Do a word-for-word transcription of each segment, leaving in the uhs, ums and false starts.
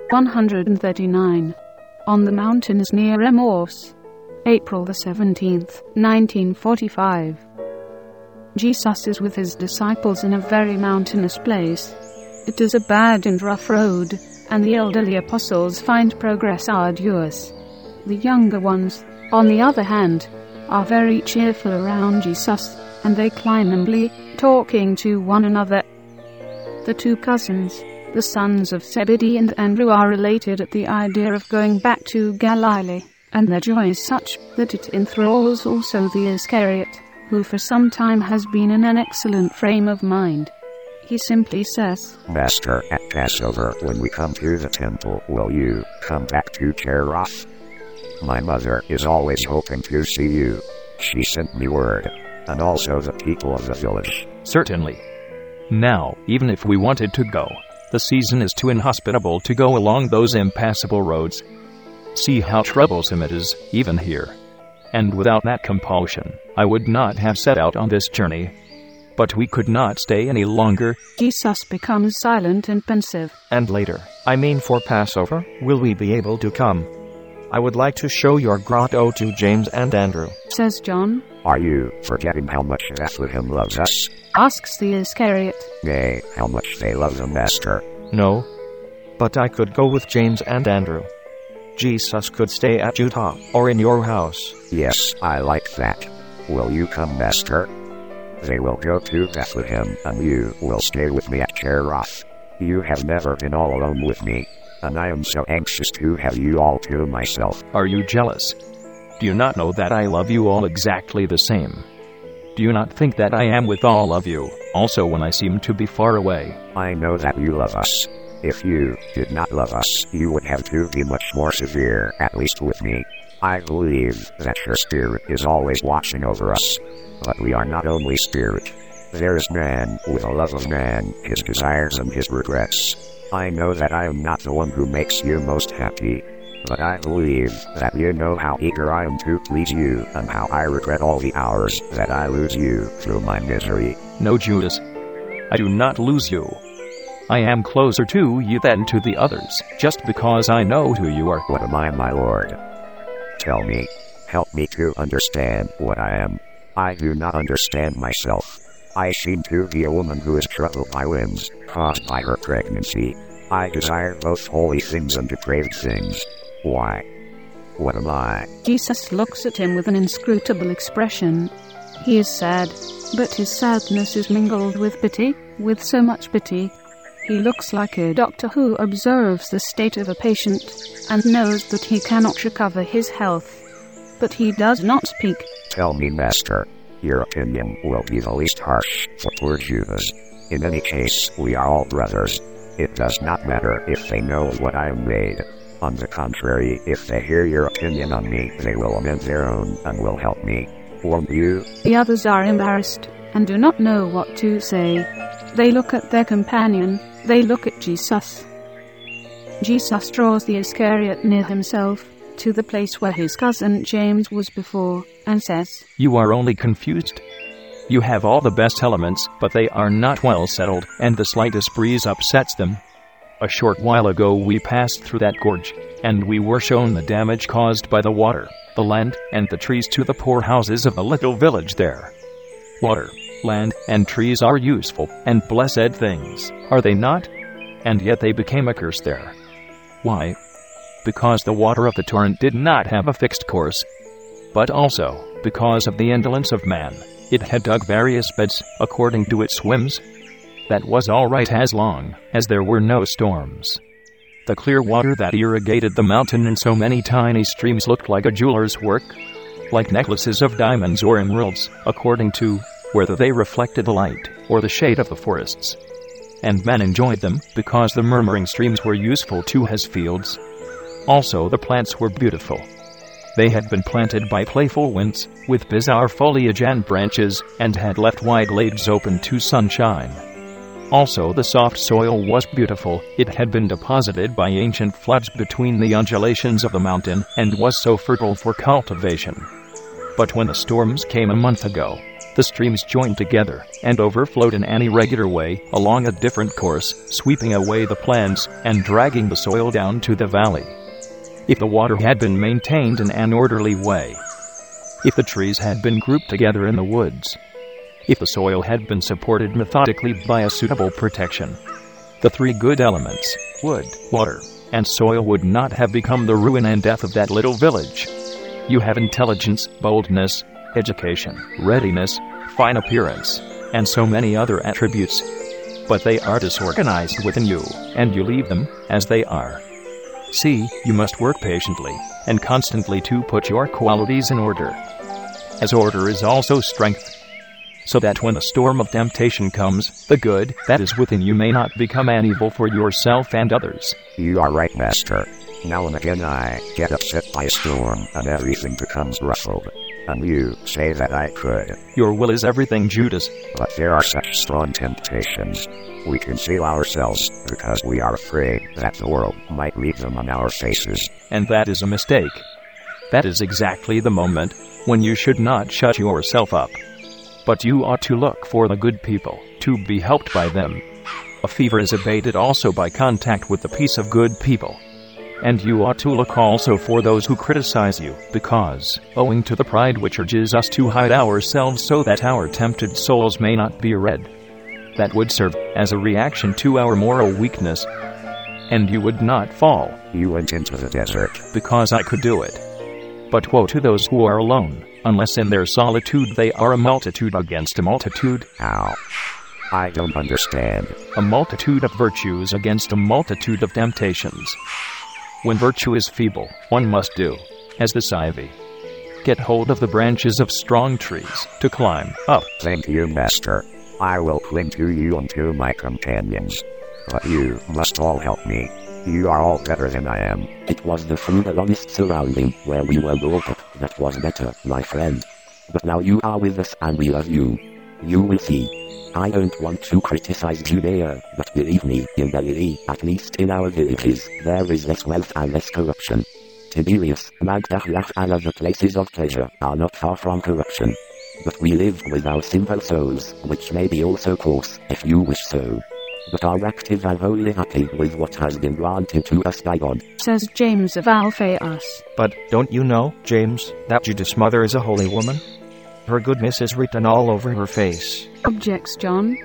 one hundred thirty-nine. On the mountains near Emmaus, April the seventeenth, nineteen forty-five. Jesus is with his disciples in a very mountainous place. It is a bad and rough road, and the elderly apostles find progress arduous. The younger ones, on the other hand, are very cheerful around Jesus, and they climb nimbly, talking to one another. The two cousins, the sons of Zebedee and Andrew, are elated at the idea of going back to Galilee, and their joy is such that it enthralls also the Iscariot, who for some time has been in an excellent frame of mind. He simply says, "Master, at Passover, when we come to the temple, will you come back to Cherith? My mother is always hoping to see you. She sent me word, and also the people of the village." Certainly. Now, even if we wanted to go, the season is too inhospitable to go along those impassable roads. See how troublesome it is, even here. And without that compulsion, I would not have set out on this journey. But we could not stay any longer. Jesus becomes silent and pensive. And later, I mean for Passover, will we be able to come? I would like to show your grotto to James and Andrew, says John. "Are you forgetting how much Bethlehem loves us?" asks the Iscariot. "Nay, how much they love the Master." No. But I could go with James and Andrew. Jesus could stay at Judah, or in your house. "Yes, I like that. Will you come, Master?" "They will go to Bethlehem, and you will stay with me at Cherith. You have never been all alone with me, and I am so anxious to have you all to myself." Are you jealous? Do you not know that I love you all exactly the same? Do you not think that I am with all of you, also when I seem to be far away? "I know that you love us. If you did not love us, you would have to be much more severe, at least with me. I believe that your spirit is always watching over us. But we are not only spirit. There is man with a love of man, his desires and his regrets. I know that I am not the one who makes you most happy. But I believe that you know how eager I am to please you, and how I regret all the hours that I lose you through my misery." No, Judas. I do not lose you. I am closer to you than to the others, just because I know who you are. "What am I, my Lord? Tell me. Help me to understand what I am. I do not understand myself. I seem to be a woman who is troubled by whims, caused by her pregnancy. I desire both holy things and depraved things. Why? What am I?" Jesus looks at him with an inscrutable expression. He is sad, but his sadness is mingled with pity, with so much pity. He looks like a doctor who observes the state of a patient, and knows that he cannot recover his health. But he does not speak. "Tell me, Master. Your opinion will be the least harsh for poor Judas. In any case, we are all brothers. It does not matter if they know what I am made. On the contrary, if they hear your opinion on me, they will amend their own and will help me. Won't you?" The others are embarrassed, and do not know what to say. They look at their companion, they look at Jesus. Jesus draws the Iscariot near himself, to the place where his cousin James was before, and says, "You are only confused. You have all the best elements, but they are not well settled, and the slightest breeze upsets them. A short while ago we passed through that gorge, and we were shown the damage caused by the water, the land, and the trees to the poor houses of the little village there. Water, land, and trees are useful and blessed things, are they not? And yet they became a curse there. Why? Because the water of the torrent did not have a fixed course, but also because of the indolence of man. It had dug various beds according to its whims. That was all right as long as there were no storms. The clear water that irrigated the mountain in so many tiny streams looked like a jeweler's work, like necklaces of diamonds or emeralds, according to whether they reflected the light or the shade of the forests. And man enjoyed them because the murmuring streams were useful to his fields. Also the plants were beautiful. They had been planted by playful winds, with bizarre foliage and branches, and had left wide glades open to sunshine. Also the soft soil was beautiful. It had been deposited by ancient floods between the undulations of the mountain, and was so fertile for cultivation. But when the storms came a month ago, The streams joined together and overflowed in an irregular way along a different course, sweeping away the plants and dragging the soil down to the valley. If the water had been maintained in an orderly way, if the trees had been grouped together in the woods, if the soil had been supported methodically by a suitable protection, the three good elements, wood, water, and soil, would not have become the ruin and death of that little village. You have intelligence, boldness, education, readiness, fine appearance, and so many other attributes. But they are disorganized within you, and you leave them as they are. See, you must work patiently and constantly to put your qualities in order, as order is also strength, so that when the storm of temptation comes, the good that is within you may not become an evil for yourself and others. You are right, Master. Now and again I get upset by a storm and everything becomes ruffled. And you say that I could. Your will is everything, Judas. But there are such strong temptations. We conceal ourselves because we are afraid that the world might leave them on our faces. And that is a mistake. That is exactly the moment when you should not shut yourself up. But you ought to look for the good people, to be helped by them. A fever is abated also by contact with the peace of good people. And you ought to look also for those who criticize you, because, owing to the pride which urges us to hide ourselves so that our tempted souls may not be read, that would serve as a reaction to our moral weakness, and you would not fall. You went into the desert. Because I could do it. But woe to those who are alone, unless in their solitude they are a multitude against a multitude. How? I don't understand. A multitude of virtues against a multitude of temptations. When virtue is feeble, one must do as this ivy. Get hold of the branches of strong trees to climb up. Thank you, Master. I will cling to you and to my companions. But you must all help me. You are all better than I am. It was the frugal honest surrounding where we were brought up that was better, my friend. But now you are with us and we love you. You will see. I don't want to criticize Judea, but believe me, in Galilee, at least in our villages, there is less wealth and less corruption. Tiberias, Magdala, and other places of pleasure are not far from corruption. But we live with our simple souls, which may be also coarse, if you wish so. But are active and wholly happy with what has been granted to us by God, says James of Alphaeus. But don't you know, James, that Judas' mother is a holy woman? Her goodness is written all over her face. Objects John.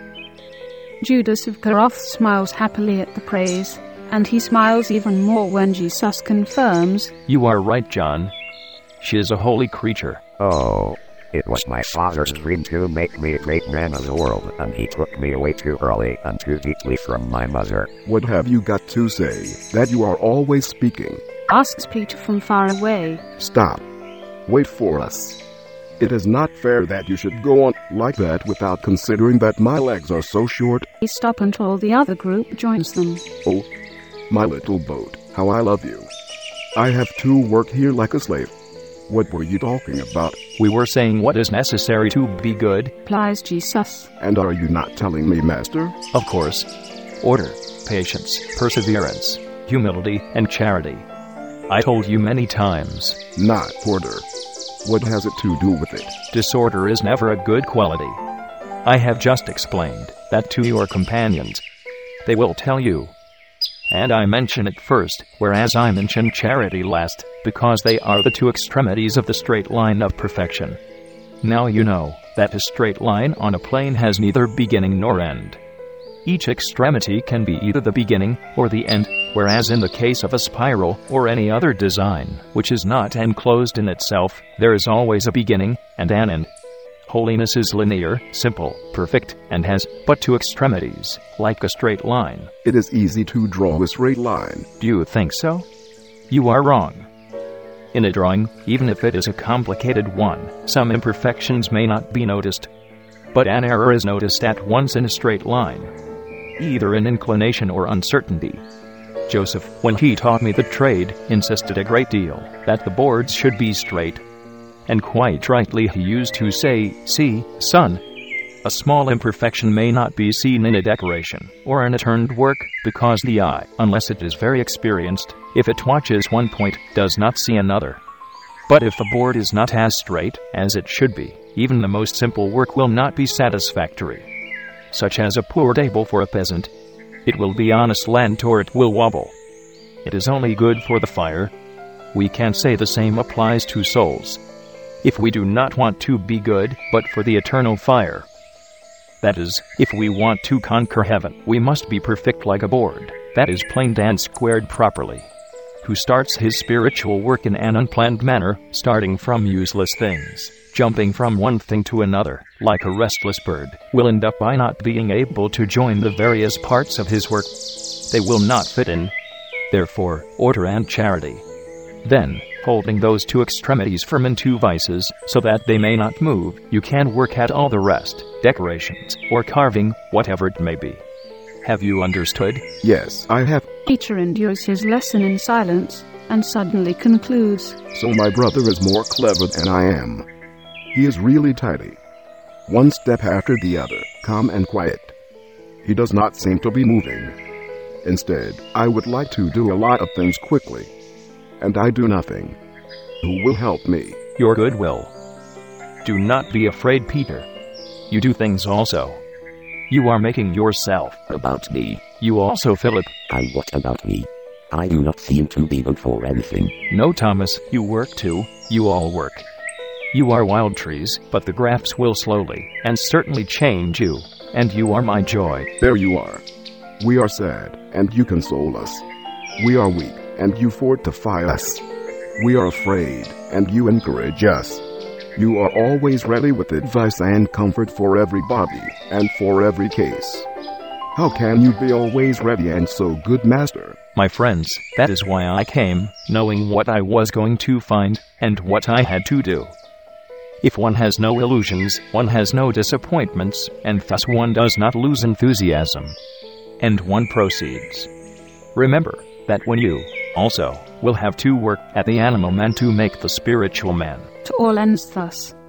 Judas of Caroth smiles happily at the praise, and he smiles even more when Jesus confirms. You are right, John. She is a holy creature. Oh, it was my father's dream to make me a great man of the world, and he took me away too early and too deeply from my mother. What have you got to say, that you are always speaking? Asks Peter from far away. Stop. Wait for us. It is not fair that you should go on like that without considering that my legs are so short. They stop until the other group joins them. Oh, my little boat, how I love you. I have to work here like a slave. What were you talking about? We were saying what is necessary to be good, replies Jesus. And are you not telling me, Master? Of course. Order, patience, perseverance, humility, and charity. I told you many times. Not order. What has it to do with it? Disorder is never a good quality. I have just explained that to your companions. They will tell you. And I mention it first, whereas I mention charity last, because they are the two extremities of the straight line of perfection. Now you know that a straight line on a plane has neither beginning nor end. Each extremity can be either the beginning or the end, whereas in the case of a spiral or any other design, which is not enclosed in itself, there is always a beginning and an end. Holiness is linear, simple, perfect, and has but two extremities, like a straight line. It is easy to draw a straight line. Do you think so? You are wrong. In a drawing, even if it is a complicated one, some imperfections may not be noticed. But an error is noticed at once in a straight line, either in inclination or uncertainty. Joseph, when he taught me the trade, insisted a great deal that the boards should be straight. And quite rightly he used to say, "See, son, a small imperfection may not be seen in a decoration or in a turned work, because the eye, unless it is very experienced, if it watches one point, does not see another. But if the board is not as straight as it should be, even the most simple work will not be satisfactory, such as a poor table for a peasant. It will be honest land or it will wobble. It is only good for the fire. We can say the same applies to souls. If we do not want to be good, but for the eternal fire. That is, if we want to conquer heaven, we must be perfect like a board, that is planed and squared properly. Who starts his spiritual work in an unplanned manner, starting from useless things, jumping from one thing to another, like a restless bird, will end up by not being able to join the various parts of his work. They will not fit in. Therefore, order and charity. Then, holding those two extremities firm in two vices, so that they may not move, you can work at all the rest, decorations, or carving, whatever it may be. Have you understood? Yes, I have. Teacher endures his lesson in silence, and suddenly concludes. So my brother is more clever than I am. He is really tidy. One step after the other, calm and quiet. He does not seem to be moving. Instead, I would like to do a lot of things quickly. And I do nothing. Who will help me? Your good will. Do not be afraid, Peter. You do things also. You are making yourself. About me. You also, Philip. And what about me? I do not seem to be good for anything. No, Thomas, you work too. You all work. You are wild trees, but the grafts will slowly and certainly change you, and you are my joy. There you are. We are sad, and you console us. We are weak, and you fortify us. We are afraid, and you encourage us. You are always ready with advice and comfort for everybody, and for every case. How can you be always ready and so good, Master? My friends, that is why I came, knowing what I was going to find, and what I had to do. If one has no illusions, one has no disappointments, and thus one does not lose enthusiasm. And one proceeds. Remember that when you, also, will have to work at the animal man to make the spiritual man. To all ends thus.